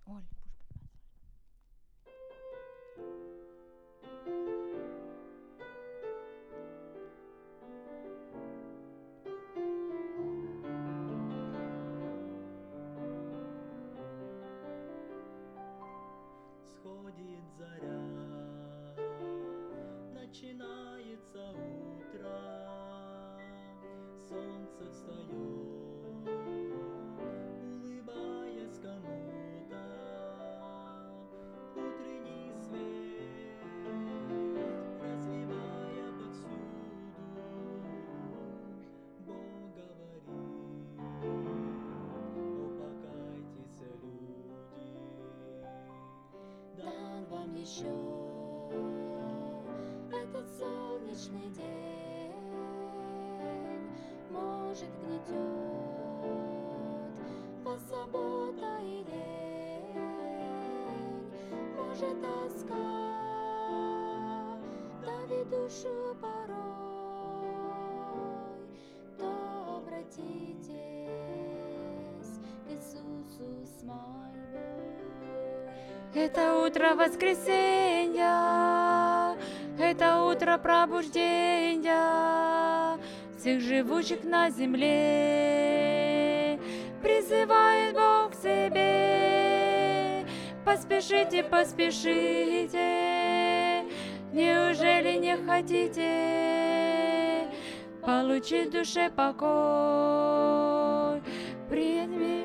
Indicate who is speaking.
Speaker 1: Оль,
Speaker 2: Сходит заря, начинается утро, солнце встает, улыбаясь кому-то. Утренний свет, разливая повсюду, Бог говорит: о, покайтесь, люди.
Speaker 3: Дан вам еще этот солнечный день, может, гнетет вас забота и лень, может, тоска давит душу порой, то обратитесь к Иисусу с мольбой.
Speaker 1: это утро воскресенья, это утро пробуждения всех живущих на земле. Призывает Бог к себе. Поспешите, поспешите, неужели не хотите получить в душе покой? Принять